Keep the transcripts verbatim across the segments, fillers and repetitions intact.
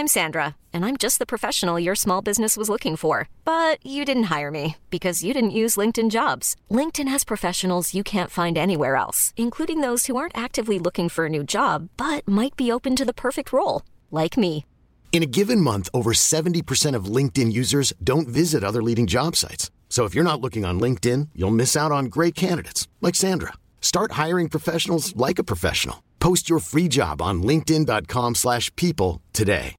I'm Sandra, and I'm just the professional your small business was looking for. But you didn't hire me because you didn't use LinkedIn Jobs. LinkedIn has professionals you can't find anywhere else, including those who aren't actively looking for a new job, but might be open to the perfect role, like me. In a given month, over seventy percent of LinkedIn users don't visit other leading job sites. So if you're not looking on LinkedIn, you'll miss out on great candidates like Sandra. Start hiring professionals like a professional. Post your free job on linkedin.com slash people today.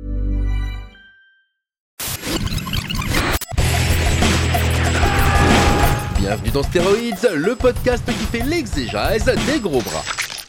Bienvenue dans Stéroïdes, le podcast qui fait l'exégèse des gros bras.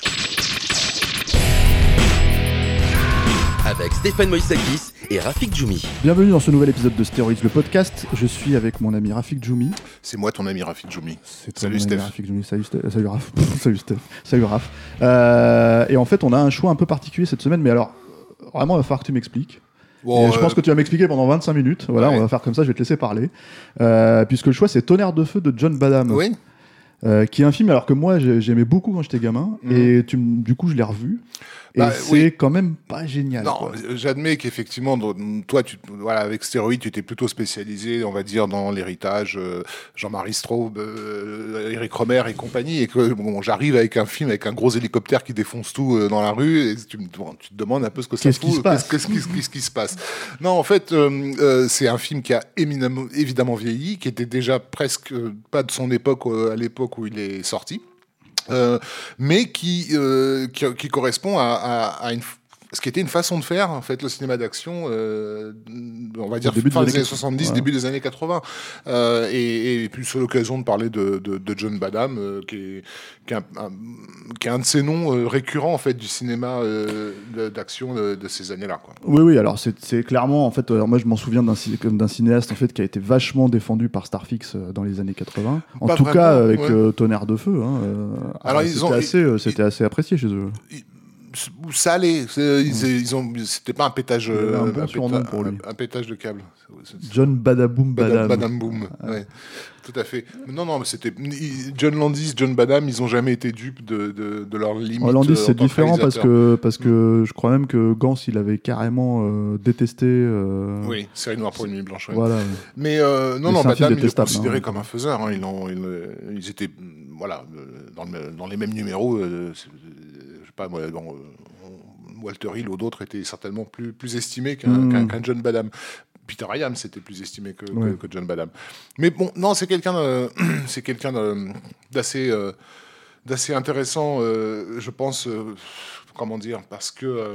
Avec Stéphane Moïsakis et Rafik Djoumi. Bienvenue dans ce nouvel épisode de Stéroïdes, le podcast. Je suis avec mon ami Rafik Djoumi. C'est moi ton ami Rafik Djoumi. C'est Salut Steph. Rafik Djoumi. Salut Steph. Salut Raf. Salut Steph. Salut Raf. Euh, et en fait, on a un choix un peu particulier cette semaine, mais alors, vraiment, il va falloir que tu m'expliques. Bon, euh... Je pense que tu vas m'expliquer pendant vingt-cinq minutes. Voilà, ouais. On va faire comme ça, je vais te laisser parler. Euh, puisque le choix, c'est Tonnerre de feu de John Badham. Oui. Euh, qui est un film alors que moi j'aimais beaucoup quand j'étais gamin, mmh. et tu, du coup je l'ai revu. Et bah, c'est oui. quand même pas génial. Non, quoi. J'admets qu'effectivement, toi, tu, voilà, avec Stéroïdes, tu étais plutôt spécialisé, on va dire, dans l'héritage, euh, Jean-Marie Straub, euh, Eric Romer et compagnie, et que bon, j'arrive avec un film avec un gros hélicoptère qui défonce tout euh, dans la rue, et tu, bon, tu te demandes un peu ce que ça qu'est-ce fout, qui se passe qu'est-ce, qu'est-ce, qu'est-ce, qu'est-ce qui se passe. Non, en fait, euh, euh, c'est un film qui a éminemment, évidemment vieilli, qui était déjà presque euh, pas de son époque euh, à l'époque où il est sorti. Euh, mais qui, euh, qui, qui correspond à, à, à une, ce qui était une façon de faire en fait le cinéma d'action, euh, on va dire fin des années soixante-dix, ouais. Début des années quatre-vingts, euh, et, et puis sur l'occasion de parler de, de, de John Badham, euh, qui, est, qui, est un, un, qui est un de ces noms euh, récurrents en fait du cinéma euh, d'action de, de ces années-là, quoi. Oui, oui. Alors c'est, c'est clairement en fait, alors moi je m'en souviens d'un, d'un cinéaste en fait qui a été vachement défendu par Starfix dans les années quatre-vingts. En Pas tout vraiment, cas avec ouais. euh, Tonnerre de feu. Hein, euh, alors, alors ils c'était ont, assez, ils, c'était ils, assez apprécié chez eux. Ils, ça allait, c'est, ils, ils ont, c'était pas un pétage, un, bon un, péta, pour lui. Un, un pétage de câble. John Badaboom Badham. Badam Boom, ah. Ouais, tout à fait. Non, non, mais c'était John Landis, John Badham, ils ont jamais été dupes de, de, de leurs limites. Oh, Landis, c'est différent parce que parce que je crois même que Gans, il avait carrément euh, détesté. Euh... Oui, Série noire pour une nuit blanche. Ouais. Voilà. Mais euh, non, non, Badham, il est considéré hein. comme un faiseur. Hein. Ils, ont, ils, ils étaient, voilà, dans, le, dans les mêmes numéros. Euh, je sais pas, moi, bon, Walter Hill ou d'autres étaient certainement plus, plus estimés qu'un, mmh. qu'un, qu'un John Badham. Peter Hyams c'était plus estimé que, ouais. que, que John Badham. Mais bon, non, c'est quelqu'un, de, c'est quelqu'un de, d'assez, euh, d'assez intéressant, euh, je pense, euh, comment dire, parce que euh,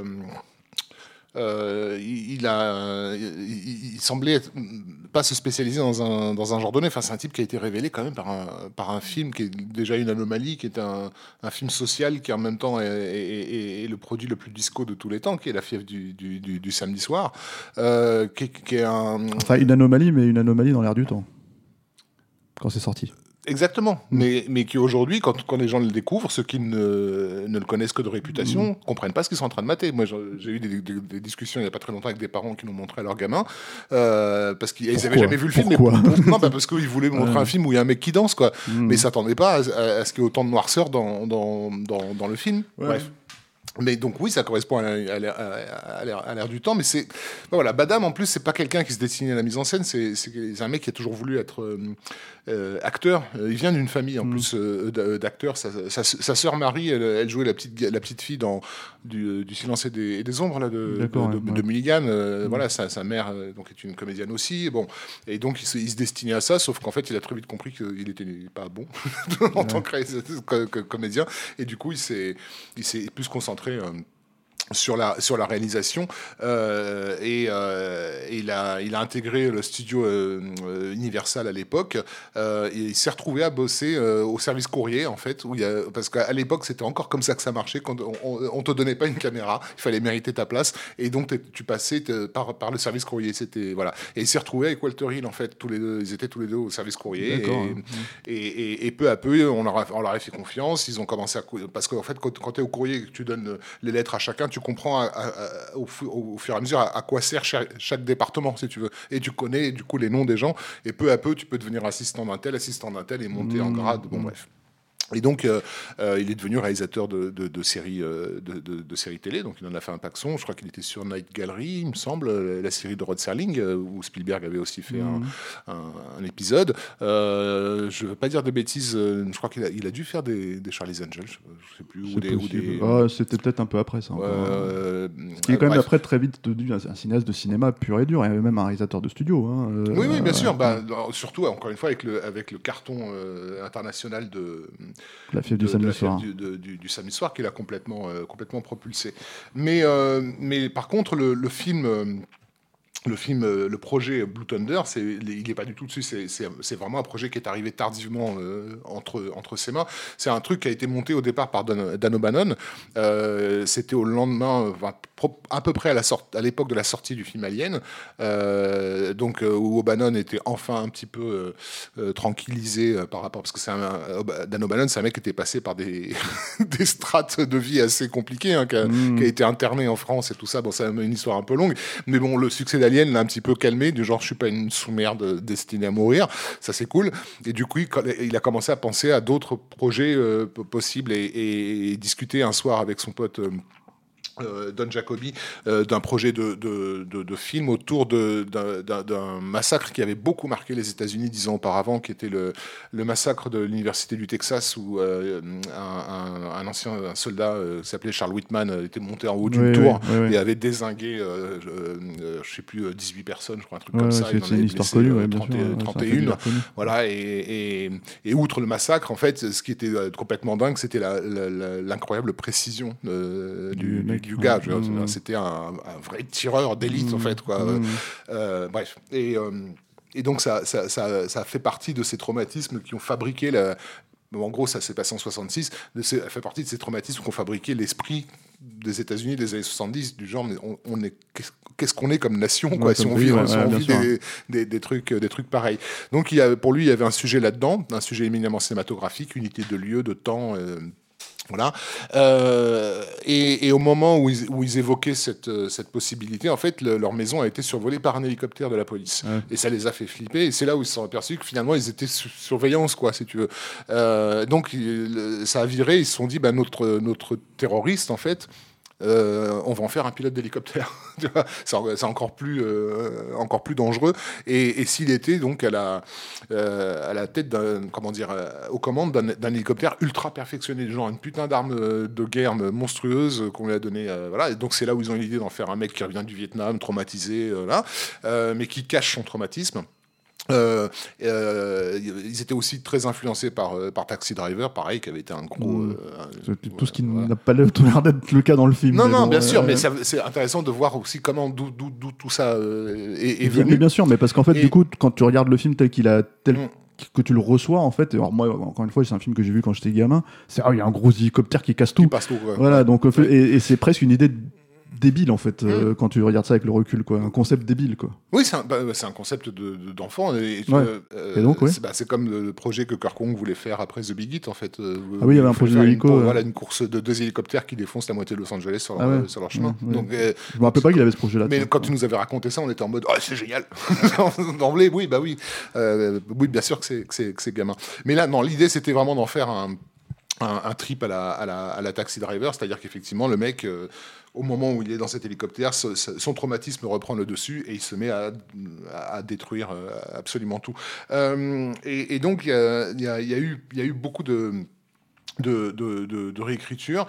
euh, il, a, il, il semblait être, pas se spécialiser dans un, dans un genre donné. Enfin, c'est un type qui a été révélé quand même par un, par un film qui est déjà une anomalie, qui est un, un film social qui en même temps est, est, est, est le produit le plus disco de tous les temps, qui est La fièvre du, du, du, du samedi soir. Euh, qui, qui est un... Enfin, une anomalie, mais une anomalie dans l'air du temps, quand c'est sorti. Exactement, mmh. mais, mais qui aujourd'hui, quand, quand les gens le découvrent, ceux qui ne, ne le connaissent que de réputation, mmh. comprennent pas ce qu'ils sont en train de mater. Moi, j'ai eu des, des, des discussions il n'y a pas très longtemps avec des parents qui nous montraient à leurs gamins, euh, parce qu'ils n'avaient jamais vu le film. Pourquoi mais pour, non, bah parce qu'ils voulaient montrer ouais. un film où il y a un mec qui danse, quoi. Mmh. Mais ils ne s'attendaient pas à, à, à ce qu'il y ait autant de noirceur dans, dans, dans, dans le film. Ouais. Bref. Mais donc oui, ça correspond à l'air, à l'air, à l'air du temps, mais c'est ben voilà, Badham en plus c'est pas quelqu'un qui se destinait à la mise en scène, c'est, c'est un mec qui a toujours voulu être euh, euh, acteur. Il vient d'une famille en mmh. plus euh, d'acteurs. Sa, sa, sa sœur Marie, elle, elle jouait la petite la petite fille dans du, du Silence et des, et des ombres là de, de, de, ouais. de Mulligan. Euh, mmh. Voilà, sa, sa mère euh, donc est une comédienne aussi. Bon, et donc il se, il se destinait à ça, sauf qu'en fait il a très vite compris qu'il était pas bon en ouais. tant que, que, que comédien, et du coup il s'est il s'est plus concentré Euh, sur la sur la réalisation euh, et, euh, et il a il a intégré le studio euh, Universal à l'époque euh, et il s'est retrouvé à bosser euh, au service courrier en fait où il y a, parce qu'à l'époque c'était encore comme ça que ça marchait, quand on, on, on te donnait pas une caméra, il fallait mériter ta place et donc tu passais par par le service courrier, c'était voilà, et il s'est retrouvé avec Walter Hill en fait, tous les deux ils étaient tous les deux au service courrier et, hein. et, et, et peu à peu on leur a, on leur a fait confiance, ils ont commencé à parce qu'en fait quand, quand tu es au courrier et que tu donnes les lettres à chacun, tu comprends à, à, à, au, au fur et à mesure à, à quoi sert chaque, chaque département, si tu veux. Et tu connais du coup les noms des gens. Et peu à peu, tu peux devenir assistant d'un tel, assistant d'un tel et monter mmh. en grade. Bon, mmh. bref. Et donc, euh, euh, il est devenu réalisateur de, de, de, séries, euh, de, de, de séries télé. Donc, il en a fait un paxon. Je crois qu'il était sur Night Gallery, il me semble, la série de Rod Serling, euh, où Spielberg avait aussi fait mmh. un, un, un épisode. Euh, je ne veux pas dire de bêtises. Je crois qu'il a, il a dû faire des, des Charlie's Angels. Je ne sais plus. Ou des, ou des... Ah, c'était peut-être un peu après ça. Euh, il est quand même après très vite devenu un, un cinéaste de cinéma pur et dur. Et même un réalisateur de studio. Hein. Euh, oui, oui, bien sûr. Bah, surtout, encore une fois, avec le, avec le carton euh, international de... La fièvre du samedi soir. Du, du, du, du samedi soir, qui l'a complètement, euh, complètement propulsé. Mais, euh, mais par contre, le, le film... Euh, Le film, le projet Blue Thunder, c'est, il n'est pas du tout dessus. C'est, c'est, c'est vraiment un projet qui est arrivé tardivement euh, entre, entre ses mains. C'est un truc qui a été monté au départ par Dan, Dan O'Bannon. Euh, c'était au lendemain, enfin, à peu près à, la sorte, à l'époque de la sortie du film Alien. Euh, donc, euh, où O'Bannon était enfin un petit peu euh, euh, tranquillisé euh, par rapport... Parce que c'est un, Dan O'Bannon, c'est un mec qui était passé par des, des strates de vie assez compliquées, hein, qui, a, mmh. qui a été interné en France et tout ça. Bon, c'est une histoire un peu longue. Mais bon, le succès d'Alien l'a un petit peu calmé, du genre je suis pas une sous-merde destinée à mourir, ça c'est cool. Et du coup, il a commencé à penser à d'autres projets euh, possibles et, et, et discuter un soir avec son pote euh, Euh, Don Jacoby euh, d'un projet de, de, de, de film autour de, d'un, d'un, d'un massacre qui avait beaucoup marqué les États-Unis dix ans auparavant, qui était le, le massacre de l'université du Texas, où euh, un, un, un ancien un soldat euh, qui s'appelait Charles Whitman euh, était monté en haut d'une oui, tour oui, oui, et avait dézingué euh, euh, je sais plus dix-huit personnes, je crois, un truc ouais, comme ça. C'est, c'est une histoire connue, euh, trente, sûr, trente et un. Voilà, et, et, et outre le massacre, en fait, ce qui était complètement dingue, c'était la, la, la, l'incroyable précision euh, du, du mec. Du gars, je, mmh. c'était un, un vrai tireur d'élite mmh. en fait, quoi. Mmh. Euh, bref, et, euh, et donc ça, ça, ça, ça fait partie de ces traumatismes qui ont fabriqué la. En gros, ça s'est passé en soixante-six. Ça fait partie de ces traumatismes qui ont fabriqué l'esprit des États-Unis des années soixante-dix, du genre, mais on, on est, qu'est-ce qu'on est comme nation, quoi, ouais, si on vit, ouais, si on ouais, vit des, des, des trucs, des trucs pareils. Donc, il y a, pour lui, il y avait un sujet là-dedans, un sujet éminemment cinématographique, unité de lieu, de temps. Euh, Voilà. Euh, et, et au moment où ils, où ils évoquaient cette, cette possibilité, en fait, le, leur maison a été survolée par un hélicoptère de la police. Ouais. Et ça les a fait flipper. Et c'est là où ils se sont aperçus que finalement, ils étaient sous surveillance, quoi, si tu veux. Euh, donc, il, ça a viré. Ils se sont dit, bah, notre, notre terroriste, en fait, Euh, on va en faire un pilote d'hélicoptère. c'est, c'est encore plus, euh, encore plus dangereux. Et, et s'il était donc à la, euh, à la tête d'un, comment dire, euh, aux commandes d'un, d'un hélicoptère ultra perfectionné, genre une putain d'arme de guerre monstrueuse qu'on lui a donnée. Euh, voilà. Et donc c'est là où ils ont eu l'idée d'en faire un mec qui revient du Vietnam, traumatisé, euh, là, euh, mais qui cache son traumatisme. Euh, euh, ils étaient aussi très influencés par, par Taxi Driver, pareil, qui avait été un gros. Mmh. Euh, tout voilà, ce qui voilà. n'a pas l'air d'être le cas dans le film. Non, non, bon, bien euh, sûr, mais ça, c'est intéressant de voir aussi comment, d'où, d'où, d'où tout ça euh, est, est venu. Mais bien sûr, mais parce qu'en fait, et... du coup, quand tu regardes le film tel qu'il a. Tel... Mmh. que tu le reçois en fait. Alors moi encore une fois c'est un film que j'ai vu quand j'étais gamin, c'est ah il y a un gros hélicoptère qui casse tout, qui passe tout ouais. Voilà donc ouais. et, et c'est presque une idée de débile en fait, mmh. euh, quand tu regardes ça avec le recul, quoi, un concept débile, quoi. Oui, c'est un, bah, c'est un concept de, de, d'enfant et, ouais. euh, et donc ouais. c'est, bah, c'est comme le projet que Kirk Kong voulait faire après The Big Hit en fait. Euh, ah oui, il y avait un projet d'hélico. Une, ouais. Voilà, une course de deux hélicoptères qui défoncent la moitié de Los Angeles sur leur, ah ouais. sur leur chemin. Ouais, ouais. Donc, euh, je me rappelle pas qu'il avait ce projet-là. Mais quand tu nous avais raconté ça, on était en mode oh c'est génial. D'emblée, oui, bah oui, euh, oui, bien sûr que c'est, que c'est que c'est gamin. Mais là, non, l'idée c'était vraiment d'en faire un Un, un trip à la, à, la, à la Taxi Driver, c'est-à-dire qu'effectivement le mec, euh, au moment où il est dans cet hélicoptère, ce, ce, son traumatisme reprend le dessus et il se met à, à détruire euh, absolument tout. Euh, et, et donc il y a, y, a, y, a eu, y a eu beaucoup de... De, de, de, de réécriture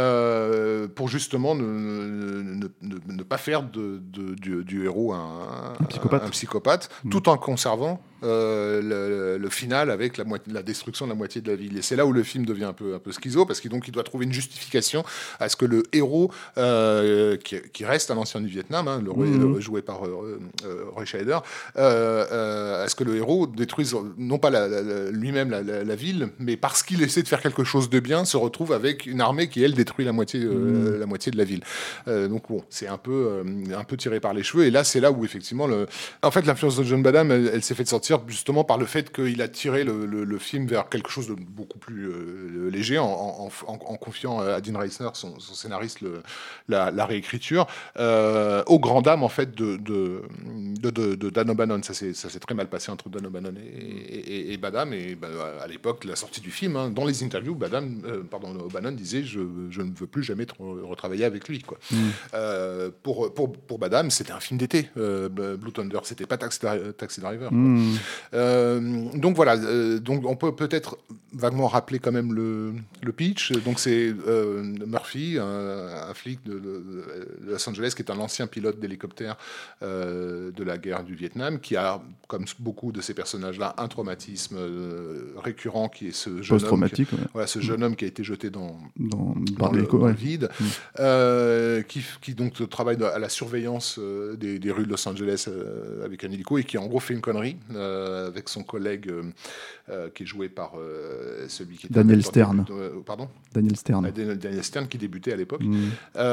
euh, pour justement ne, ne, ne, ne pas faire de, de, du, du héros un, un psychopathe, un, un psychopathe mmh. tout en conservant euh, le, le final avec la, moitié, la destruction de la moitié de la ville. Et c'est là où le film devient un peu, un peu schizo, parce qu'il donc, il doit trouver une justification à ce que le héros, euh, qui, qui reste un ancien du Vietnam, hein, le, mmh. le, joué par euh, euh, Roy Scheider, euh, euh, à ce que le héros détruise non pas la, la, lui-même la, la, la ville, mais parce qu'il essaie de faire quelque chose de bien, se retrouve avec une armée qui, elle, détruit la moitié, euh, mmh. la moitié de la ville. Euh, donc bon, c'est un peu, euh, un peu tiré par les cheveux. Et là, c'est là où, effectivement, le... en fait, l'influence de John Badham, elle, elle s'est fait sortir justement par le fait qu'il a tiré le, le, le film vers quelque chose de beaucoup plus euh, léger, en, en, en, en confiant à Dean Reisner, son, son scénariste, le, la, la réécriture, euh, aux grandes dames, en fait, de, de, de, de, de Dan O'Bannon. Ça s'est, ça s'est très mal passé entre Dan O'Bannon et, et, et Badham. Et bah, à l'époque, la sortie du film, hein, dans les interviews, Badham, euh, pardon, O'Bannon disait je, je ne veux plus jamais re- retravailler avec lui. Quoi. Mm. Euh, pour, pour, pour Badham, c'était un film d'été. Euh, Blue Thunder, c'était pas Taxi, Taxi Driver. Mm. Euh, donc voilà. Euh, donc on peut peut-être vaguement rappeler quand même le, le pitch. Donc c'est euh, Murphy, un, un flic de, de, de Los Angeles, qui est un ancien pilote d'hélicoptère euh, de la guerre du Vietnam, qui a, comme beaucoup de ces personnages-là, un traumatisme euh, récurrent, qui est ce jeune homme, qui, ouais. voilà, ce jeune mmh. homme qui a été jeté dans, dans, dans, le, dans ouais. le vide, mmh. euh, qui, qui donc travaille à la surveillance euh, des, des rues de Los Angeles euh, avec un hélico, et qui en gros fait une connerie euh, avec son collègue euh, euh, qui est joué par euh, celui qui était Daniel Stern. De, euh, pardon Daniel Stern. Daniel Stern qui débutait à l'époque. Mmh.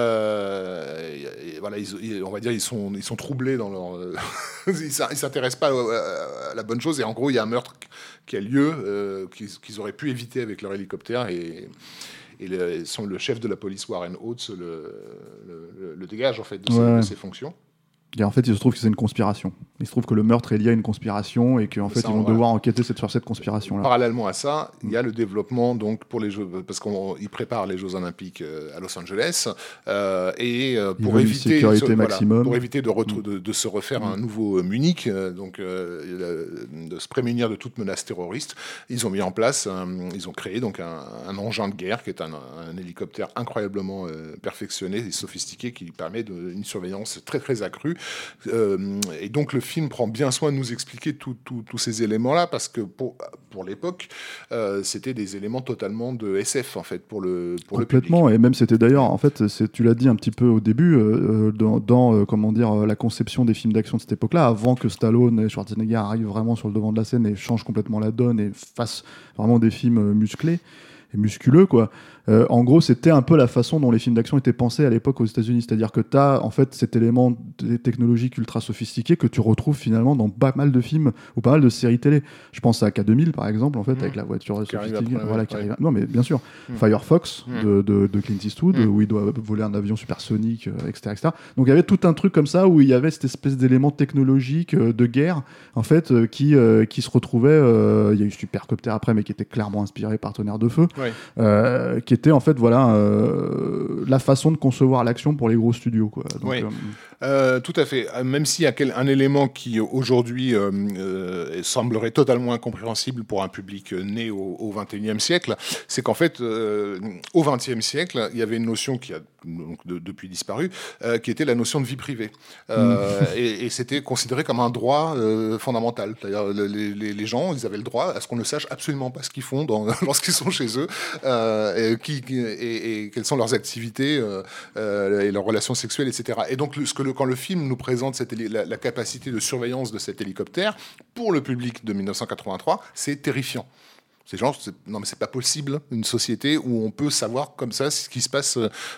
Euh, et, et voilà, ils, ils, on va dire ils sont ils sont troublés dans leur euh, ils s'intéressent pas à, à la bonne chose, et en gros il y a un meurtre qui a lieu euh, qu'ils, qu'ils auraient pu éviter avec leur hélicoptère, et et le, son, le chef de la police Warren Oates le, le, le dégage en fait de, ouais. ses, de ses fonctions. Et en fait, il se trouve que c'est une conspiration. Il se trouve que le meurtre est lié à une conspiration, et qu'en fait, ça, ils vont voilà. devoir enquêter sur cette conspiration-là. Parallèlement à ça, il y a le développement, donc, pour les Jeux, parce qu'ils préparent les Jeux Olympiques à Los Angeles, euh, et euh, pour, éviter, ce, voilà, pour éviter de, re- de, de se refaire mmh. un nouveau Munich, euh, donc euh, de se prémunir de toute menace terroriste, ils ont mis en place, un, ils ont créé donc un, un engin de guerre qui est un, un hélicoptère incroyablement euh, perfectionné et sophistiqué, qui permet de, une surveillance très très accrue. Euh, et donc le film prend bien soin de nous expliquer tous ces éléments-là, parce que pour, pour l'époque, euh, c'était des éléments totalement de S F en fait pour le pour complètement. Le et même c'était d'ailleurs en fait, c'est, tu l'as dit un petit peu au début, euh, dans, dans euh, comment dire la conception des films d'action de cette époque-là, avant que Stallone et Schwarzenegger arrivent vraiment sur le devant de la scène et changent complètement la donne et fassent vraiment des films musclés et musculeux, quoi. Euh, en gros, c'était un peu la façon dont les films d'action étaient pensés à l'époque aux États-Unis. C'est-à-dire que tu as en fait cet élément technologique ultra sophistiqué que tu retrouves finalement dans pas mal de films ou pas mal de séries télé. Je pense à K deux mille par exemple, en fait, mmh. avec la voiture qui sophistiquée. Après, voilà, ouais, qui arrive... Non, mais bien sûr. Mmh. Firefox mmh. de, de, de Clint Eastwood, mmh. où il doit voler un avion supersonique, euh, et cetera, et cetera. Donc il y avait tout un truc comme ça où il y avait cette espèce d'élément technologique euh, de guerre, en fait, euh, qui, euh, qui se retrouvait. Euh, il y a eu Supercopter après, mais qui était clairement inspiré par Tonnerre de Feu. Ouais. Euh, qui était en fait voilà euh, la façon de concevoir l'action pour les gros studios, quoi. Donc, oui. euh... Euh, tout à fait. Même s'il y a quel, un élément qui aujourd'hui euh, euh, semblerait totalement incompréhensible pour un public né au, au vingt et unième siècle, c'est qu'en fait euh, au vingtième siècle il y avait une notion qui a donc de, depuis disparu, euh, qui était la notion de vie privée, euh, mmh. et, et c'était considéré comme un droit euh, fondamental. C'est-à-dire les, les, les gens, ils avaient le droit à ce qu'on ne sache absolument pas ce qu'ils font dans, lorsqu'ils sont chez eux, euh, et, qui, et, et quelles sont leurs activités euh, euh, et leurs relations sexuelles, et cetera. Et donc, ce que le, quand le film nous présente cette, la, la capacité de surveillance de cet hélicoptère, pour le public de dix-neuf cent quatre-vingt-trois, c'est terrifiant. Ces gens, c'est, non mais c'est pas possible, une société où on peut savoir comme ça ce qui se passe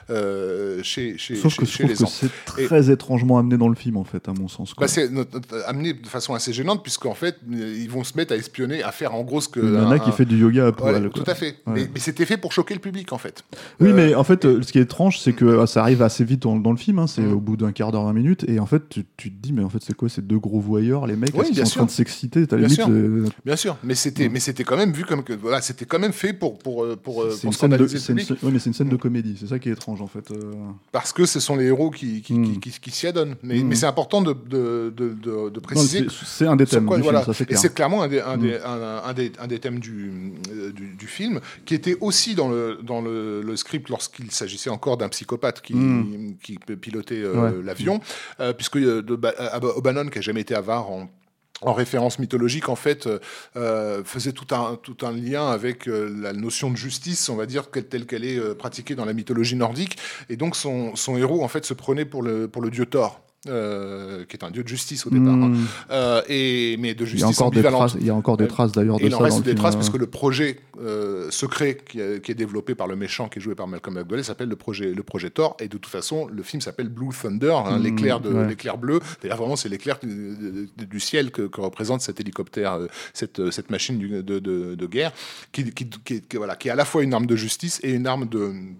euh, chez, chez, Sauf chez, que chez je les trouve gens. que c'est très Et, étrangement amené dans le film, en fait, à mon sens. Bah c'est notre, notre, amené de façon assez gênante, puisqu'en fait, ils vont se mettre à espionner, à faire en gros ce que... Il y en a un, qui un... fait du yoga à poil. Ouais, tout à fait. Ouais. Mais, mais c'était fait pour choquer le public, en fait. Oui, euh, mais en fait, et... ce qui est étrange, c'est que ça arrive assez vite dans, dans le film, hein, c'est mmh. au bout d'un quart d'heure, vingt minutes, et en fait, tu, tu te dis, mais en fait, c'est quoi ces deux gros voyeurs, les mecs, oui, qui sont sûr. en train de s'exciter, t'as bien, limite, sûr. Euh... bien sûr, mais c'était, mmh. mais c'était quand même vu comme que... Voilà, c'était quand même fait pour, pour, pour, c'est pour scandaliser le public. Oui, mais c'est une scène de comédie, c'est ça qui est étrange, en fait. Euh... Parce que ce sont les héros qui, qui, mmh. qui, qui, qui s'y adonnent. Mais, mmh. mais c'est important de, de, de, de, de préciser... Non, c'est, c'est un des thèmes quoi, du voilà. film, ça c'est clair. Et c'est clairement un des, un, mmh. des, un, un, des, un des thèmes du, du, du film, qui était aussi dans le, dans le, le script lorsqu'il s'agissait encore d'un psychopathe qui, mmh. qui pilotait euh, ouais. l'avion, euh, puisque euh, de, euh, O'Bannon, qui n'a jamais été avare en en référence mythologique, en fait, euh, faisait tout un, tout un lien avec euh, la notion de justice, on va dire, telle qu'elle est euh, pratiquée dans la mythologie nordique. Et donc, son, son héros, en fait, se prenait pour le, pour le dieu Thor. Euh, qui est un dieu de justice au départ, mmh. hein. euh, et, mais de justice ambivalente. Il y a encore des traces d'ailleurs de et ça. Il en reste dans des film, traces, euh... parce que le projet euh, secret qui, a, qui est développé par le méchant, qui est joué par Malcolm McDowell, s'appelle le projet, le projet Thor, et de toute façon, le film s'appelle Blue Thunder, hein, mmh, l'éclair, de, ouais. l'éclair bleu. D'ailleurs, vraiment, c'est l'éclair du, du ciel que, que représente cet hélicoptère, cette, cette machine du, de, de, de guerre, qui, qui, qui, qui, voilà, qui est à la fois une arme de justice et une arme de...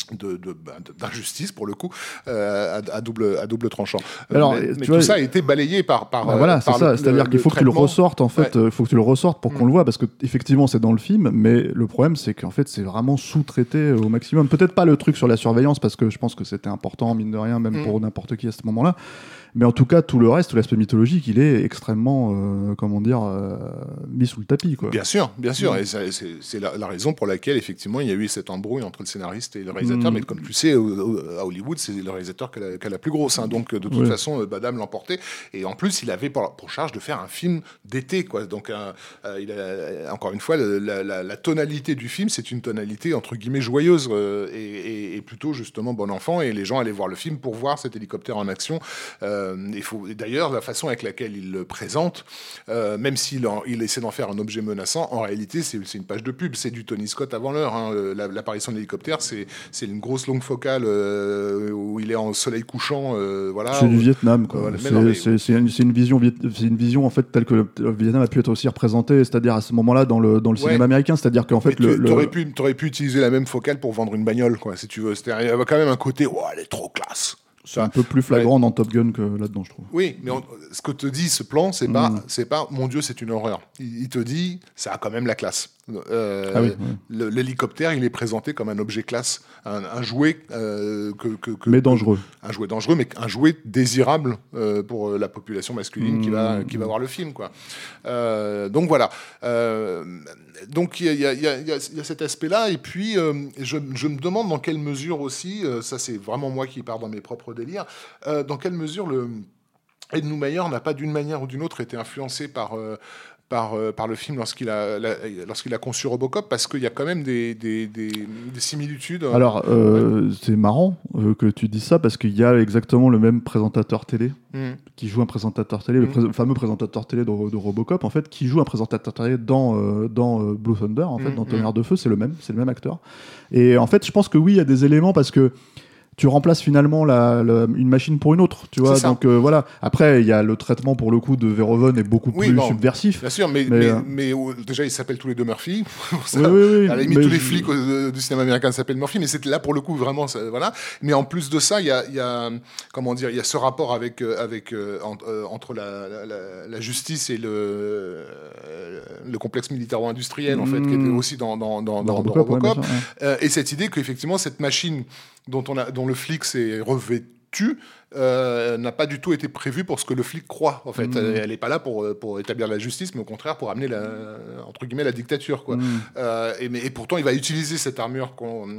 De, de, d'injustice pour le coup euh, à, à double à double tranchant. Alors, mais mais tu tout vois, ça a été balayé par par. Bah voilà, par c'est ça. le, C'est-à-dire le, qu'il faut le que tu le traitement. ressortes en fait. Il ouais. faut que tu le ressortes pour qu'on mmh. le voit parce que effectivement c'est dans le film, mais le problème c'est qu'en fait c'est vraiment sous-traité au maximum. Peut-être pas le truc sur la surveillance parce que je pense que c'était important mine de rien même mmh. pour n'importe qui à ce moment-là. Mais en tout cas, tout le reste, tout l'aspect mythologique, il est extrêmement, euh, comment dire, euh, mis sous le tapis, quoi. Bien sûr, bien sûr. Mmh. Et ça, c'est, c'est la, la raison pour laquelle, effectivement, il y a eu cette embrouille entre le scénariste et le réalisateur. Mmh. Mais comme tu sais, au, au, à Hollywood, c'est le réalisateur qui a la, qui a la plus grosse. Hein. Donc, de toute oui. façon, Badham l'emportait. Et en plus, il avait pour, pour charge de faire un film d'été, quoi. Donc, euh, il a, encore une fois, la, la, la tonalité du film, c'est une tonalité, entre guillemets, joyeuse euh, et, et, et plutôt, justement, bon enfant. Et les gens allaient voir le film pour voir cet hélicoptère en action. Euh, il faut... D'ailleurs, la façon avec laquelle il le présente, euh, même s'il en, il essaie d'en faire un objet menaçant, en réalité, c'est, c'est une page de pub. C'est du Tony Scott avant l'heure. Hein. La, l'apparition de l'hélicoptère, c'est, c'est une grosse longue focale euh, où il est en soleil couchant. Euh, voilà, c'est où, du Vietnam, quoi. Voilà, c'est, non, mais, c'est, c'est, une, c'est, une vision, c'est une vision, en fait, telle que le, le Vietnam a pu être aussi représenté, c'est-à-dire à ce moment-là, dans le, dans le cinéma ouais. américain. C'est-à-dire qu'en fait... Mais tu le, aurais le... pu, pu utiliser la même focale pour vendre une bagnole, quoi, si tu veux. C'est-à-dire, il y avait quand même un côté, oh, elle est trop classe. C'est un peu plus flagrant ouais. dans Top Gun que là-dedans, je trouve. Oui, mais on, ce que te dit ce plan, c'est, mmh. pas, c'est pas « mon Dieu, c'est une horreur ». Il, il te dit « ça a quand même la classe ». Euh, ah oui, oui. Le, l'hélicoptère, il est présenté comme un objet classe, un, un jouet euh, que, que, que mais dangereux, que, un jouet dangereux, mais un jouet désirable euh, pour la population masculine mmh. qui va qui va voir le film, quoi. Euh, donc voilà. Euh, donc il y a, y, a, y, a, y a cet aspect-là, et puis euh, je, je me demande dans quelle mesure aussi, euh, ça c'est vraiment moi qui pars dans mes propres délires, euh, dans quelle mesure le Ed Neumayer n'a pas d'une manière ou d'une autre été influencé par euh, Par, euh, par le film lorsqu'il a, la, lorsqu'il a conçu Robocop, parce qu'il y a quand même des, des, des, des similitudes. Alors, euh, ouais. c'est marrant euh, que tu dis ça, parce qu'il y a exactement le même présentateur télé, mmh. qui joue un présentateur télé, mmh. le, pré- le fameux présentateur télé de, de Robocop, en fait, qui joue un présentateur télé dans, euh, dans euh, Blue Thunder, en fait, mmh. dans Tonnerre de Feu, c'est le même, c'est le même acteur. Et en fait, je pense que oui, il y a des éléments, parce que tu remplaces finalement la, la, une machine pour une autre, tu vois. Donc euh, voilà. Après, il y a le traitement pour le coup de Verhoeven est beaucoup oui, plus bon, subversif. Bien sûr, mais, mais, mais, euh... mais euh, déjà ils s'appellent tous les deux Murphy. Ça, oui, oui, oui. À la limite, tous je... les flics euh, du cinéma américain s'appellent Murphy, mais c'était là pour le coup vraiment, ça, voilà. Mais en plus de ça, il y a, y a, comment dire, il y a ce rapport avec, euh, avec euh, en, euh, entre la, la, la justice et le, euh, le complexe militaro-industriel, mmh. en fait, qui était aussi dans, dans, dans, dans, dans Robocop. Robocop. Ouais, ouais. Euh, et cette idée qu'effectivement cette machine dont on a, dont le flic s'est revêtu, euh, n'a pas du tout été prévue pour ce que le flic croit. En fait, mmh. elle n'est pas là pour pour établir la justice, mais au contraire pour amener la entre guillemets la dictature, quoi. Mmh. Euh, et, mais, et pourtant, il va utiliser cette armure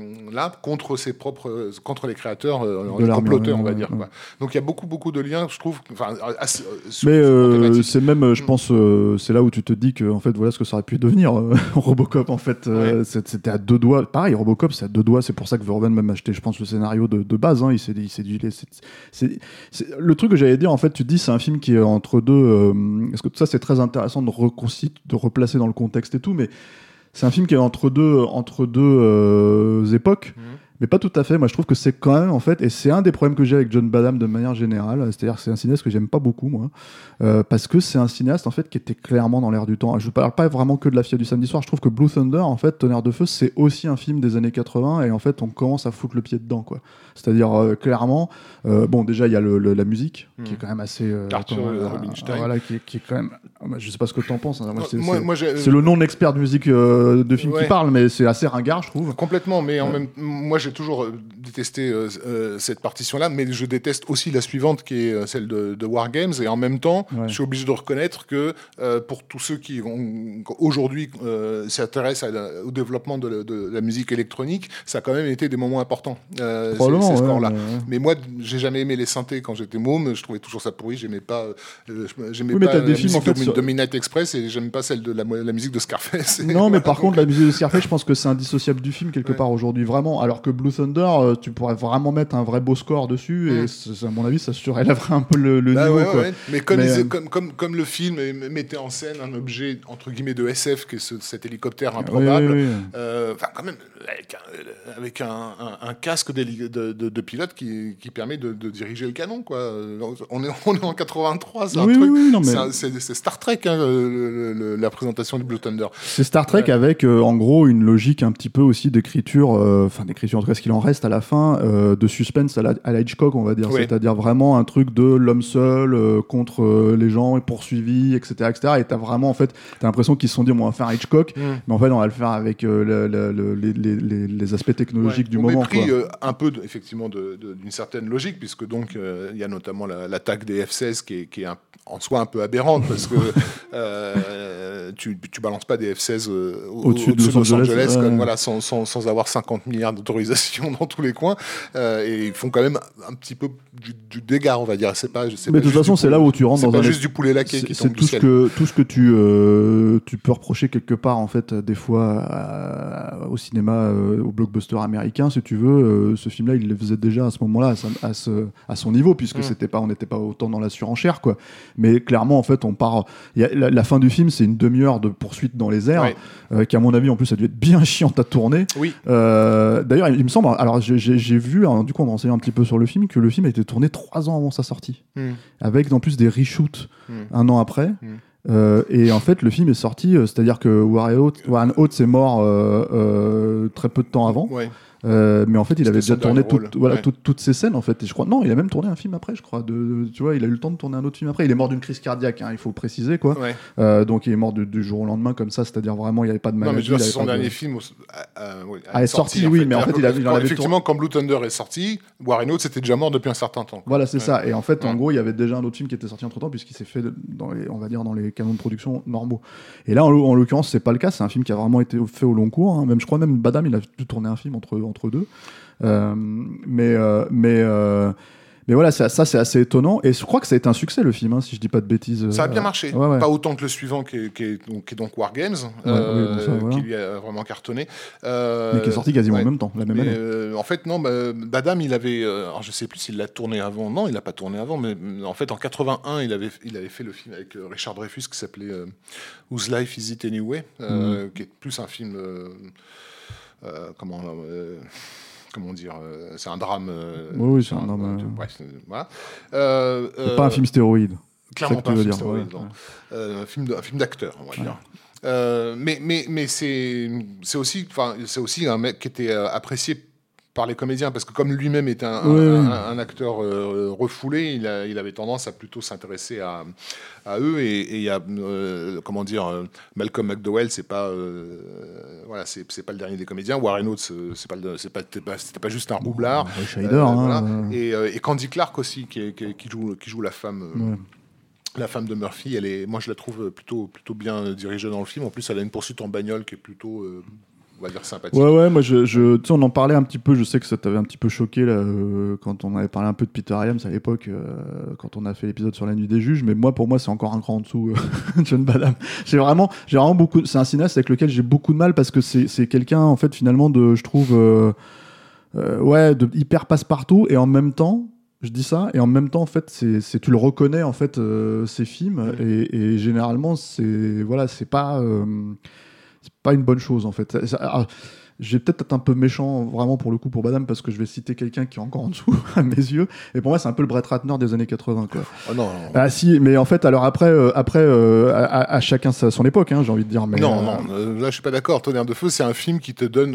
là contre ses propres, contre les créateurs, euh, les comploteurs, ouais, on va ouais, dire. Ouais. Quoi. Donc, il y a beaucoup beaucoup de liens, je trouve. Enfin, assez, mais euh, c'est même, je pense, euh, c'est là où tu te dis que en fait, voilà ce que ça aurait pu devenir euh, Robocop. En fait, euh, ouais. c'était à deux doigts. Pareil, Robocop, c'est à deux doigts. C'est pour ça que Verhoeven même acheté, je pense, le scénario de, de base. Hein, il s'est dit, il s'est dit, c'est, c'est, c'est, le truc que j'allais dire, en fait, tu te dis, c'est un film qui est entre deux. Euh, parce que tout ça, c'est très intéressant de, reconsti- de replacer dans le contexte et tout, mais c'est un film qui est entre deux, entre deux euh, époques. Mmh. Mais pas tout à fait. Moi, je trouve que c'est quand même, en fait, et c'est un des problèmes que j'ai avec John Badham de manière générale, c'est-à-dire que c'est un cinéaste que j'aime pas beaucoup, moi, euh, parce que c'est un cinéaste, en fait, qui était clairement dans l'air du temps. Je ne parle pas vraiment que de La Fille du samedi soir. Je trouve que Blue Thunder, en fait, Tonnerre de Feu, c'est aussi un film des années quatre-vingts, et en fait, on commence à foutre le pied dedans, quoi. C'est-à-dire, euh, clairement, euh, bon, déjà, il y a le, le, la musique, mmh. qui est quand même assez... Euh, Arthur euh, Rubinstein. Euh, voilà, qui est, qui est quand même... Je sais pas ce que t'en penses. Hein. Moi, c'est, moi, c'est, moi, c'est le non-expert de musique euh, de film ouais. qui parle, mais c'est assez ringard, je trouve. Complètement, mais en ouais. même moi, j'ai toujours... Euh, détester euh, euh, cette partition-là, mais je déteste aussi la suivante qui est celle de, de War Games, et en même temps, ouais. je suis obligé de reconnaître que euh, pour tous ceux qui vont, aujourd'hui euh, s'intéressent à la, au développement de la, de la musique électronique, ça a quand même été des moments importants, euh, ces, ces scores-là. Ouais, ouais, ouais. Mais moi, j'ai jamais aimé les synthés quand j'étais môme, je trouvais toujours ça pourri, j'aimais pas, euh, j'aimais oui, pas la musique en fait, de, sur... de Midnight Express, et j'aime pas celle de la, la musique de Scarface. Non, mais par contre, la musique de Scarface, je pense que c'est indissociable du film quelque ouais. part aujourd'hui, vraiment, alors que Blue Thunder, euh, tu pourrais vraiment mettre un vrai beau score dessus, et mmh. à mon avis ça surélèverait un peu le, le bah niveau ouais, quoi. Ouais. Mais, comme, mais ils, euh... comme, comme, comme le film mettait en scène un objet entre guillemets de S F, qui est ce, cet hélicoptère improbable, oui, oui, oui. Euh, quand même avec un, avec un, un, un casque de, de, de, de pilote qui, qui permet de, de diriger le canon, quoi. On est, on est en quatre-vingt-trois, c'est oui, un truc, oui, non, mais... c'est, un, c'est, c'est Star Star Trek, hein, le, le, la présentation du Blue Thunder. C'est Star Trek ouais. avec, euh, en gros, une logique un petit peu aussi d'écriture, enfin euh, d'écriture en tout cas, ce qu'il en reste à la fin, euh, de suspense à la, à la Hitchcock, on va dire. Oui. C'est-à-dire vraiment un truc de l'homme seul euh, contre euh, les gens et poursuivi, et cetera, et cetera. Et t'as vraiment, en fait, t'as l'impression qu'ils se sont dit, bon, on va faire un Hitchcock, mm. mais en fait, on va le faire avec euh, le, le, le, les, les, les aspects technologiques ouais. du on moment. On mépris quoi. Euh, un peu, de, effectivement, de, de, d'une certaine logique, puisque donc, il euh, y a notamment la, l'attaque des F seize qui est, qui est un, en soi un peu aberrante, parce que euh, tu, tu balances pas des F seize euh, au-dessus, au-dessus de Los Angeles, Angeles ouais. comme, voilà, sans, sans, sans avoir cinquante milliards d'autorisations dans tous les coins, euh, et ils font quand même un petit peu du, du dégât, on va dire. C'est pas, c'est mais pas de toute façon, c'est là où tu rentres c'est dans pas un... juste du poulet laqué c'est, qui c'est tombe tout du ce ciel. que tout ce que tu euh, tu peux reprocher quelque part en fait des fois à, au cinéma, euh, au blockbuster américain, si tu veux. Euh, ce film-là, il le faisait déjà à ce moment-là, à, sa, à, ce, à son niveau, puisque mmh. c'était pas, on n'était pas autant dans la surenchère, quoi. Mais clairement, en fait, on part. Y a, la, la fin du film, c'est une demi-heure de poursuite dans les airs, ouais. euh, qui à mon avis, en plus, a dû être bien chiante à tourner. Oui. Euh, d'ailleurs, il me semble. Alors, j'ai, j'ai, j'ai vu, hein, du coup, en renseignant un petit peu sur le film, que le film a été tourné trois ans avant sa sortie, mmh. avec en plus des reshoots mmh. un an après. Mmh. Euh, et en fait, le film est sorti, euh, c'est-à-dire que Warren Oates, Warren Oates est mort euh, euh, très peu de temps avant. Ouais. Euh, mais en fait, il C'était avait déjà tourné tout, voilà, ouais. tout, toutes ces scènes, en fait. Et je crois, non, il a même tourné un film après, je crois. De, de, tu vois, il a eu le temps de tourner un autre film après. Il est mort d'une crise cardiaque, hein, il faut le préciser, quoi. Ouais. Euh, donc, il est mort du, du jour au lendemain, comme ça. C'est-à-dire vraiment, il n'y avait pas de maladie. Non, mais je veux dire, c'est son dernier de... film. Euh, ouais, ah, est sorti, sorti oui, en fait, mais en fait, il, a, il en avait effectivement, quand Blue Thunder est sorti, Warren Oates était déjà mort depuis un certain temps. Quoi. Voilà, c'est ouais. ça. Et en fait, ouais. en gros, il y avait déjà un autre film qui était sorti entre temps, puisqu'il s'est fait, dans les, on va dire, dans les canons de production normaux. Et là, en, en l'occurrence, c'est pas le cas. C'est un film qui a vraiment été fait au long cours. Hein. Même, je crois, même Badam, il a dû tourner un film entre, entre deux. Euh, mais euh, mais euh, mais voilà, ça, ça c'est assez étonnant et je crois que ça a été un succès le film, hein, si je dis pas de bêtises. Ça a bien marché, ouais, ouais. pas autant que le suivant qui est, qui est, donc, qui est donc War Games, ouais, euh, oui, ça, voilà. qui lui a vraiment cartonné. Euh, mais qui est sorti quasiment ouais. en même temps, la même mais, année. Euh, en fait, non, bah, Badam, il avait, euh, alors je sais plus s'il l'a tourné avant, non, il l'a pas tourné avant, mais en fait en quatre-vingt-un, il avait, il avait fait le film avec euh, Richard Dreyfuss qui s'appelait euh, Whose Life Is It Anyway, euh, mm. qui est plus un film, euh, euh, comment. Euh, Comment dire, euh, c'est un drame. Euh, oui, oui, c'est un, un drame. Euh, bref, voilà. Euh, c'est euh, pas un film stéroïde. Clairement pas un film dire, stéroïde. ouais, ouais. Euh, un film, de, un film d'acteur, on va ouais. dire. Euh, mais mais mais c'est c'est aussi, enfin c'est aussi un mec qui était euh, apprécié par les comédiens, parce que comme lui-même était un, oui, un, oui. un, un acteur euh, refoulé, il, a, il avait tendance à plutôt s'intéresser à, à eux. Et il y a, euh, comment dire, euh, Malcolm McDowell, c'est pas, euh, voilà, c'est, c'est pas le dernier des comédiens. Warren Oates, c'est pas, c'est pas, c'était pas, c'était pas juste un roublard. Oh, Scheider, euh, voilà. hein, et, euh, et Candy Clark aussi, qui, qui, qui joue, qui joue la femme. Euh, ouais. La femme de Murphy, elle est, moi je la trouve plutôt, plutôt bien dirigée dans le film. En plus, elle a une poursuite en bagnole qui est plutôt, euh, on va dire, sympathique. Ouais, ouais, moi je, je, tu sais, on en parlait un petit peu. Je sais que ça t'avait un petit peu choqué là, euh, quand on avait parlé un peu de Peter Hyams à l'époque, euh, quand on a fait l'épisode sur La Nuit des Juges. Mais moi, pour moi, c'est encore un cran en dessous, euh, John Badham. J'ai vraiment, j'ai vraiment beaucoup. C'est un cinéaste avec lequel j'ai beaucoup de mal parce que c'est, c'est quelqu'un en fait finalement de, je trouve, euh, euh, ouais, de hyper passe-partout et en même temps. Je dis ça, et en même temps, en fait, c'est, c'est, tu le reconnais, en fait, euh, ces films, mmh. et, et généralement, c'est, voilà, c'est pas, euh, c'est pas une bonne chose, en fait. Ça, ça, alors, je vais peut-être être un peu méchant, vraiment, pour le coup, pour Badham, parce que je vais citer quelqu'un qui est encore en dessous, à mes yeux, et pour moi, c'est un peu le Brett Ratner des années quatre-vingts, quoi. Oh non, non. Ah si, mais en fait, alors après, euh, après euh, à, à chacun sa, son époque, hein, j'ai envie de dire. Mais, non, euh, non, euh, là, je suis pas d'accord. Tonnerre de Feu, c'est un film qui te donne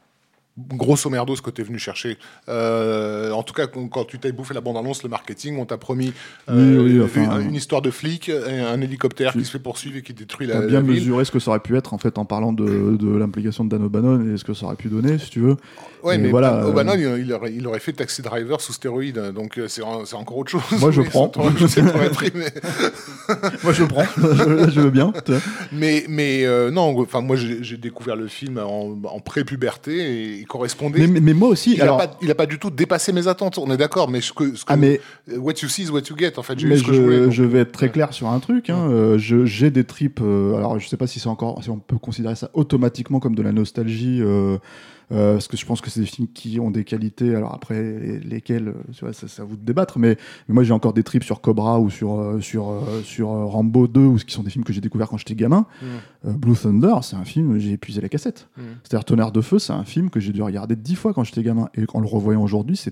grosso merdo ce que tu es venu chercher. Euh, en tout cas, quand tu t'es bouffé la bande-annonce, le marketing, on t'a promis euh, oui, oui, enfin, une, une histoire de flic, un hélicoptère tu, qui se fait poursuivre et qui détruit la, la ville. Tu as bien la mesuré ce que ça aurait pu être, en fait, en parlant de, de l'implication de Dan O'Bannon et ce que ça aurait pu donner, si tu veux. Ouais, et mais voilà, O'Bannon, euh... il, aurait, il aurait fait Taxi Driver sous stéroïdes, donc c'est, c'est encore autre chose. Moi, je prends. Je sais pas pris, mais... Moi, je prends. je, je veux bien. Mais, mais euh, non, enfin, moi, j'ai, j'ai découvert le film en, en pré-puberté et il correspondait... Mais, mais, mais moi aussi... Il alors... n'a pas, pas du tout dépassé mes attentes, on est d'accord, mais ce que... Ce que ah, mais... What you see is what you get, en fait. J'ai mais eu ce je, que je voulais. Donc... je vais être très clair sur un truc. Hein. Euh, je, j'ai des tripes... Euh, alors, je sais pas si c'est encore... Si on peut considérer ça automatiquement comme de la nostalgie... Euh, Euh, parce que je pense que c'est des films qui ont des qualités, alors après les, lesquelles, tu vois, ça, c'est à vous de débattre, mais, mais moi j'ai encore des tripes sur Cobra ou sur, euh, sur, euh, sur euh, Rambo deux, ou, qui sont des films que j'ai découverts quand j'étais gamin. Mm. Euh, Blue Thunder, c'est un film, j'ai épuisé la cassette. Mm. C'est-à-dire Tonnerre de Feu, c'est un film que j'ai dû regarder dix fois quand j'étais gamin, et en le revoyant aujourd'hui, c'était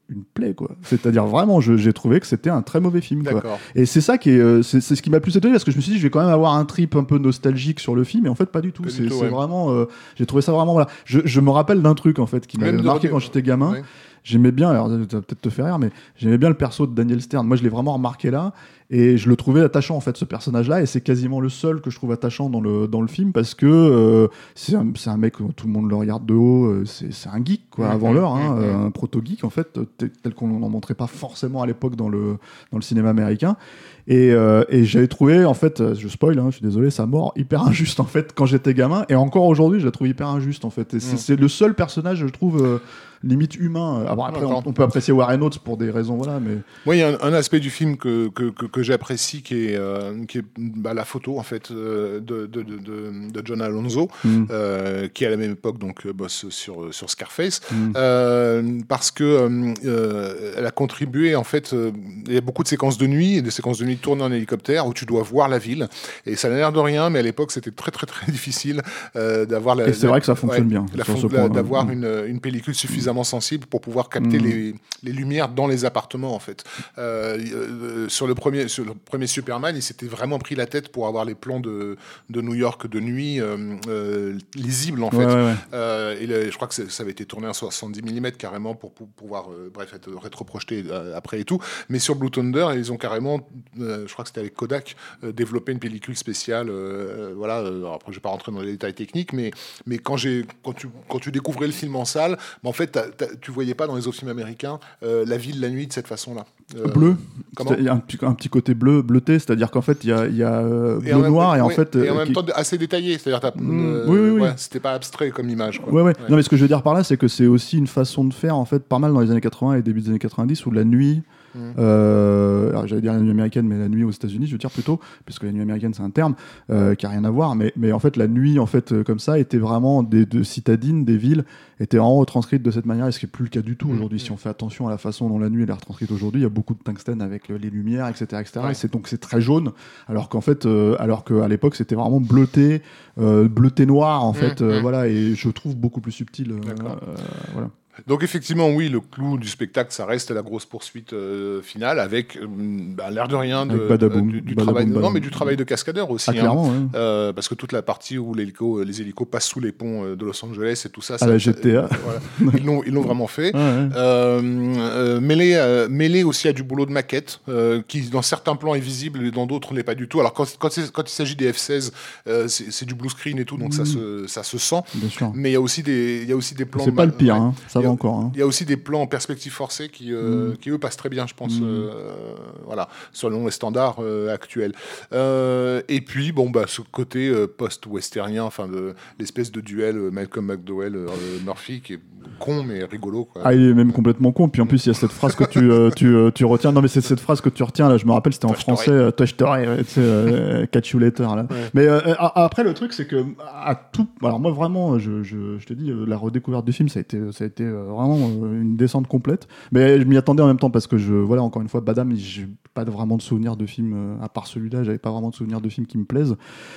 une plaie, quoi. C'est-à-dire vraiment, je, j'ai trouvé que c'était un très mauvais film, D'accord. quoi. Et c'est ça qui est, euh, c'est, c'est ce qui m'a plus étonné parce que je me suis dit, je vais quand même avoir un trip un peu nostalgique sur le film, et en fait, pas du tout. Pas c'est du tout, c'est ouais. vraiment, euh, j'ai trouvé ça vraiment, voilà. Je, je me rappelle d'un truc, en fait, qui Même m'avait de marqué re- quand j'étais gamin. Ouais. J'aimais bien, alors ça va peut-être te faire rire, mais j'aimais bien le perso de Daniel Stern. Moi, je l'ai vraiment remarqué là, et je le trouvais attachant, en fait, ce personnage-là, et c'est quasiment le seul que je trouve attachant dans le, dans le film, parce que euh, c'est, un, c'est un mec, tout le monde le regarde de haut, euh, c'est, c'est un geek, quoi, Mmh, avant l'heure, hein, mmh, euh, un proto-geek, en fait, tel, tel qu'on n'en montrait pas forcément à l'époque dans le, dans le cinéma américain. Et, euh, et j'avais trouvé, en fait, je spoil, hein, je suis désolé, sa mort hyper injuste, en fait, quand j'étais gamin, et encore aujourd'hui, je la trouve hyper injuste, en fait. Et c'est, Mmh. c'est le seul personnage, je trouve, euh, limite humain. Alors après, on, on peut apprécier Warren Oates pour des raisons, voilà, mais... Moi, il y a un, un aspect du film que, que, que, que j'apprécie, qui est, euh, qui est bah, la photo, en fait, euh, de, de, de, de, de John Alonso, Mm. euh, qui, à la même époque, donc, euh, bosse sur, sur Scarface, Mm. euh, parce que euh, euh, elle a contribué, en fait, euh, il y a beaucoup de séquences de nuit, et des séquences de nuit tournées en hélicoptère, où tu dois voir la ville, et ça n'a l'air de rien, mais à l'époque, c'était très, très, très difficile euh, d'avoir la... Et c'est la- vrai que ça fonctionne ouais, bien, la sur fon- ce la- point-là. d'avoir Mm. une, une pellicule suffisamment sensible pour pouvoir capter Mm. les, les lumières dans les appartements, en fait. Euh, euh, sur, le premier, sur le premier Superman, il s'était vraiment pris la tête pour avoir les plans de, de New York de nuit euh, euh, lisibles, en fait. Ouais, ouais, ouais. Euh, et le- je crois que c'est- ça avait été tourné en soixante-dix millimètres carrément pour, pour pouvoir euh, bref, être rétroprojeté euh, après et tout. Mais sur Blue Thunder, ils ont carrément, euh, je crois que c'était avec Kodak, euh, développé une pellicule spéciale. Euh, voilà. Euh, alors après, je vais pas rentrer dans les détails techniques, mais, mais quand, j'ai, quand, tu, quand tu découvrais le film en salle, bah, en fait, t'as, t'as, tu voyais pas dans les autres films américains euh, la ville la nuit de cette façon-là. Euh, Bleu. Comment Il y a un petit, un petit côté bleu, bleuté, c'est-à-dire qu'en fait, il y a, il y a euh, et en même- bleu-noir, et en ouais, fait... et en euh, même qui- temps assez détaillé, c'est-à-dire t'as, Mmh, euh, oui, oui, oui. ouais, c'était pas abstrait comme image, quoi. Ouais, ouais, Ouais. Non, mais ce que je veux dire par là, c'est que c'est aussi une façon de faire, en fait, pas mal dans les années quatre-vingts et début des années quatre-vingt-dix, où la nuit, Mmh. euh, alors j'allais dire la nuit américaine, mais la nuit aux États-Unis, je veux dire plutôt, puisque la nuit américaine c'est un terme euh, qui a rien à voir, mais, mais en fait la nuit, en fait, euh, comme ça, était vraiment des de citadines, des villes, étaient vraiment retranscrites de cette manière, et ce qui est plus le cas du tout Mmh. aujourd'hui. Si on fait attention à la façon dont la nuit elle est retranscrite aujourd'hui, il y a beaucoup de tungstène avec euh, les lumières, et cetera, et cetera. Ouais. Et c'est donc c'est très jaune, alors qu'en fait, euh, alors qu'à l'époque c'était vraiment bleuté, euh, bleuté noir, en Mmh, fait, euh, mmh. voilà, et je trouve beaucoup plus subtil. euh, D'accord. euh, voilà. Donc effectivement, oui, le clou du spectacle, ça reste la grosse poursuite euh, finale avec euh, bah, l'air de rien de, Avec badaboum, euh, du, du badaboum, travail, non badaboum. mais du travail de cascadeur aussi, Ah, hein. clairement, ouais. Euh, parce que toute la partie où l'hélico, les hélicos passent sous les ponts euh, de Los Angeles et tout ça, À ça la ça- G T A. voilà. ils l'ont, ils l'ont vraiment fait. Ouais, ouais. Euh, euh, mêlé, euh, mêlé aussi à du boulot de maquette, euh, qui dans certains plans est visible et dans d'autres l'est pas du tout. Alors quand, quand, c'est- quand il s'agit des F seize, euh, c'est, c'est du blue screen et tout, donc ça, se, ça se sent. Bien sûr. Mais il y a aussi des, il y a aussi des plans. C'est de pas ma- le pire, ouais. hein. Ça Il y va a- encore. Hein. Il y a aussi des plans en perspective forcée qui, euh, Mm. qui eux passent très bien, je pense, Mm. euh, voilà, selon les standards euh, actuels. Euh, et puis, bon, bah, ce côté euh, post-westernien, enfin, de l'espèce de duel euh, Malcolm McDowell euh, Murphy, qui est con mais rigolo, quoi. Ah, il est même complètement con. Puis en plus, il y a cette phrase que tu, euh, tu, euh, tu retiens. Non, mais c'est cette phrase que tu retiens, là, je me rappelle, c'était en Toi, je français, t'aurais. euh, Toi, je t'aurais, ouais, tu sais, euh, catch you later, là. Ouais. Mais euh, a- après, le truc, c'est que, à tout. Alors, moi, vraiment, je, je, je te dis, euh, la redécouverte du film, ça a été, ça a été euh, vraiment euh, une descente complète. Mais je m'y attendais en même temps parce que, je, voilà, encore une fois, Badam, j'ai pas de- vraiment de souvenirs de films, euh, à part celui-là, j'avais pas vraiment de souvenirs de films qui me plaisent.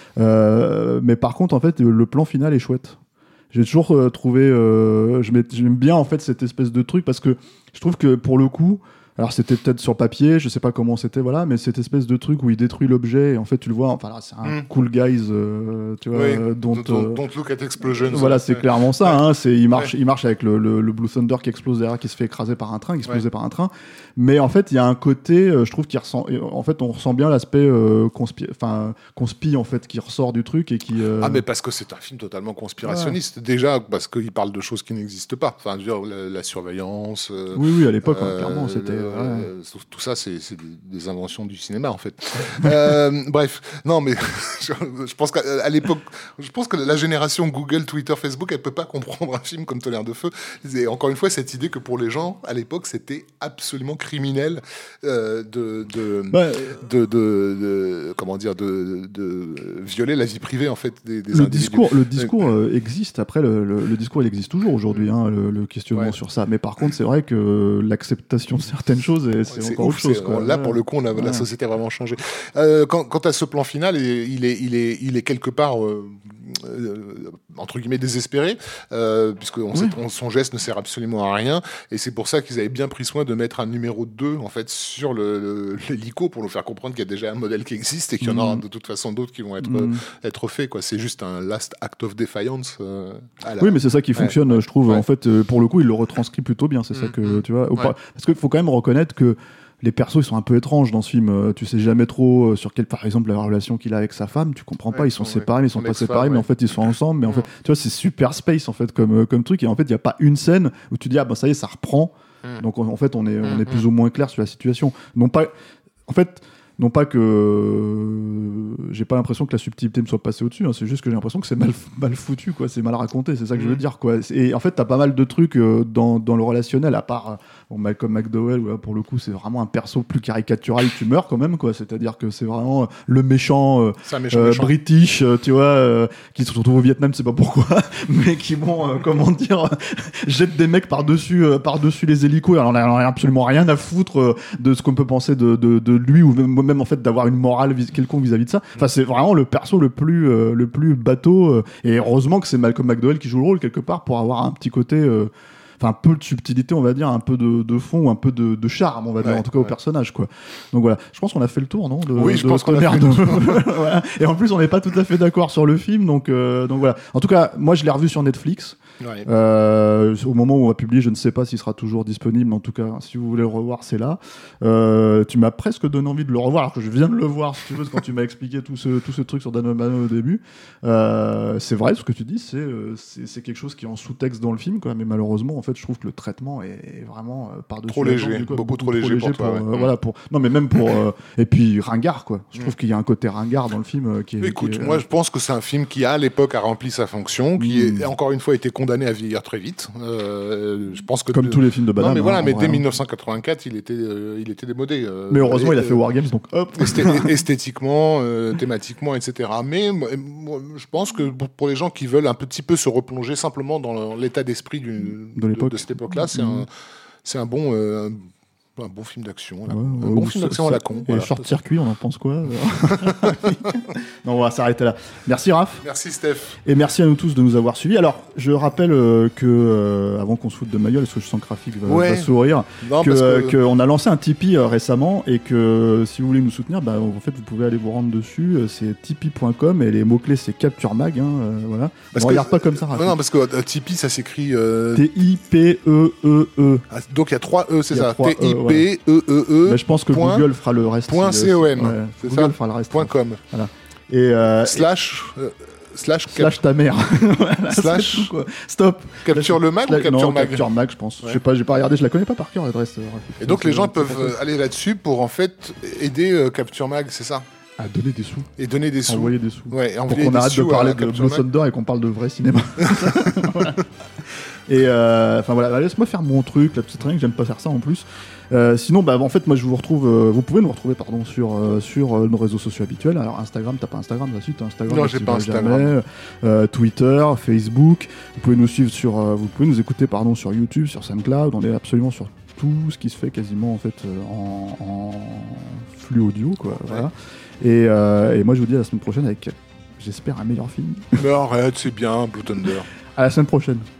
Euh, mais par contre, en fait, le plan final est chouette. J'ai toujours euh, trouvé, euh, je m'ai- j'aime bien en fait cette espèce de truc parce que je trouve que pour le coup, alors c'était peut-être sur papier, je sais pas comment c'était, voilà, mais cette espèce de truc où il détruit l'objet et en fait tu le vois, enfin là c'est un Mm. cool guys, euh, tu vois, Oui, euh, dont, don't, don't- euh, don't look at explosions. voilà, c'est Ouais. clairement ça. Ouais. Hein, c'est, il marche, il marche avec le, le, le Blue Thunder qui explose derrière, qui se fait écraser par un train, explosé Ouais. par un train. Mais en fait, il y a un côté, euh, je trouve, qui ressent. En fait, on ressent bien l'aspect euh, conspi, enfin conspi en fait, qui ressort du truc et qui. euh, Ah, mais parce que c'est un film totalement conspirationniste. Déjà, parce qu'il parle de choses qui n'existent pas. Enfin, je veux dire, la, la surveillance. euh, Oui, oui, à l'époque, hein, euh, clairement, c'était. le- ouais. tout, tout ça, c'est, c'est des, des inventions du cinéma, en fait. Euh, bref, non, mais je, je pense qu'à à l'époque, je pense que la génération Google, Twitter, Facebook, elle peut pas comprendre un film comme Tonnerre de feu. Et encore une fois, cette idée que pour les gens, à l'époque, c'était absolument criminel euh, de, de, Bah, de, de, de- comment dire, de, de violer la vie privée, en fait, des, des le individus. discours, le discours euh, existe. Après, le, le, le discours, il existe toujours aujourd'hui, hein, le, le questionnement Ouais. sur ça. Mais par contre, c'est vrai que l'acceptation de certaines choses, et c'est, C'est encore ouf, autre chose. c'est- Quoi. Là, Ouais. pour le coup, on a- Ouais. la société a vraiment changé. Euh, quant, quant à ce plan final, il est, il est, il est, il est quelque part, euh, euh, entre guillemets désespéré, euh, puisque on sait, on, son geste ne sert absolument à rien, et c'est pour ça qu'ils avaient bien pris soin de mettre un numéro deux en fait sur le, le, l'hélico pour nous faire comprendre qu'il y a déjà un modèle qui existe et qu'il y en aura de toute façon d'autres qui vont être, mmh. être faits, quoi. C'est juste un last act of defiance. Euh, à la... Oui, mais c'est ça qui fonctionne, ouais. je trouve. Ouais. En fait, pour le coup, il le retranscrit plutôt bien. C'est mmh. ça que tu vois. Ouais. Parce qu'il faut quand même reconnaître que les persos ils sont un peu étranges dans ce film. Tu sais jamais trop sur quelle, par exemple, la relation qu'il a avec sa femme. Tu comprends pas. Ouais, ils sont ouais. séparés, mais ils sont pas séparés, ouais. mais en fait ils sont ensemble. Mais en fait, tu vois, c'est super space en fait comme comme truc. Et en fait, il y a pas une scène où tu dis ah ben ça y est, ça reprend. Mm. Donc en fait, on est on est plus ou moins clair sur la situation. Non pas, en fait. Non pas que euh, j'ai pas l'impression que la subtilité me soit passée au-dessus, hein, c'est juste que j'ai l'impression que c'est mal, mal foutu, quoi. C'est mal raconté, c'est ça que mmh. je veux dire, quoi. Et en fait, t'as pas mal de trucs euh, dans, dans le relationnel, à part bon, Malcolm McDowell, où là, pour le coup, c'est vraiment un perso plus caricatural, tu meurs quand même, quoi. C'est-à-dire que c'est vraiment le méchant, euh, méchant, euh, méchant. british, euh, tu vois, euh, qui se retrouve au Vietnam, c'est pas pourquoi, mais qui, bon, euh, comment dire, jette des mecs par-dessus, euh, par-dessus les hélicos, et alors on a absolument rien à foutre euh, de ce qu'on peut penser de, de, de lui, ou même même en fait d'avoir une morale vis- quelconque vis-à-vis de ça. Enfin, c'est vraiment le perso le plus euh, le plus bateau euh, et heureusement que c'est Malcolm McDowell qui joue le rôle quelque part pour avoir un petit côté euh, enfin un peu de subtilité, on va dire, un peu de, de fond, un peu de, de charme, on va dire, ouais, en tout cas ouais. au personnage, quoi. Donc voilà, je pense qu'on a fait le tour, non de, Oui, je de pense qu'on a fait le tour. Voilà. Et en plus, on n'est pas tout à fait d'accord sur le film, donc euh, donc voilà. En tout cas, moi, je l'ai revu sur Netflix. Ouais. Euh, au moment où on va publier, je ne sais pas s'il sera toujours disponible. En tout cas, si vous voulez le revoir, c'est là. Euh, tu m'as presque donné envie de le revoir, alors que je viens de le voir, si tu veux, quand tu m'as expliqué tout ce tout ce truc sur Dan O'Bannon au début. Euh, c'est vrai, ce que tu dis, c'est, c'est c'est quelque chose qui est en sous-texte dans le film, quoi. Mais malheureusement, en fait, je trouve que le traitement est vraiment euh, par-dessus. Trop léger, beaucoup, beaucoup trop, trop léger, léger pour, toi, pour ouais. euh, voilà, pour non, mais même pour euh, et puis ringard, quoi. Je trouve qu'il y a un côté ringard dans le film euh, qui est. Écoute, qui est, moi, euh... je pense que c'est un film qui à l'époque a rempli sa fonction, qui mmh. est encore une fois été condamné à vieillir très vite. Euh, je pense que comme de... tous les films de Banham. Non, mais voilà, hein, mais ouais, dès hein. dix-neuf cent quatre-vingt-quatre, il était, euh, il était démodé. Euh, mais heureusement, et, il a fait War Games, donc hop. Esthé- esthétiquement, euh, thématiquement, et cetera. Mais moi, moi, je pense que pour, pour les gens qui veulent un petit peu se replonger simplement dans l'état d'esprit du, de, de, de cette époque-là, c'est mmh. un, c'est un bon. Euh, un bon film d'action, là. Ouais, un ouais, bon film d'action à la con. Et voilà. Short-circuit, on en pense quoi? Non, on va s'arrêter là. Merci Raph. Merci Steph. Et merci à nous tous de nous avoir suivis. Alors, je rappelle euh, que, euh, avant qu'on se foute de ma gueule, parce que je sens que Rafik va, ouais. va sourire, non, que, que... Euh, on a lancé un Tipeee euh, récemment et que euh, si vous voulez nous soutenir, bah, en fait, vous pouvez aller vous rendre dessus. Euh, c'est tipeee point com et les mots-clés, c'est Capture Mag. Hein, euh, voilà. Parce on que... regarde pas comme ça, Rafik. Non, non, parce que euh, Tipeee, ça s'écrit... Euh... T I P E E E. Ah, donc il y a trois E, c'est ça. T I P E E E. Bah, je pense que point, Google fera le reste. Point si, com, ouais, c'est Google ça fera le reste. Point com. Voilà. Et euh, slash euh, slash slash cap... ta mère. Voilà, slash tout, quoi. Stop. Capture le mag slash... ou capture non, mag. Capture mag, je pense. Ouais. Je sais pas, j'ai pas regardé, je la connais pas par cœur l'adresse. Euh, Et donc les gens peuvent euh, aller là-dessus pour en fait aider euh, Capture Mag, c'est ça? À donner des sous. Et donner des sous. Envoyer des sous. Ouais, pour qu'on arrête de parler de Blossom d'Or et qu'on parle de vrai cinéma. Voilà. Et euh, enfin voilà, laisse-moi faire mon truc, la petite rien que j'aime pas faire ça en plus. Euh, sinon, bah en fait, moi je vous retrouve, euh, vous pouvez nous retrouver pardon sur euh, sur euh, nos réseaux sociaux habituels. Alors Instagram, t'as pas Instagram là-dessus, t'as Instagram. Non, j'ai pas Instagram. Jamais, euh, Twitter, Facebook. Vous pouvez nous suivre sur, euh, vous pouvez nous écouter pardon sur YouTube, sur SoundCloud. On est absolument sur tout ce qui se fait quasiment en fait euh, en, en flux audio, quoi. Ouais. Voilà. Et, euh, et moi je vous dis à la semaine prochaine avec, j'espère, un meilleur film. Mais arrête, c'est bien, Blue Thunder. À la semaine prochaine.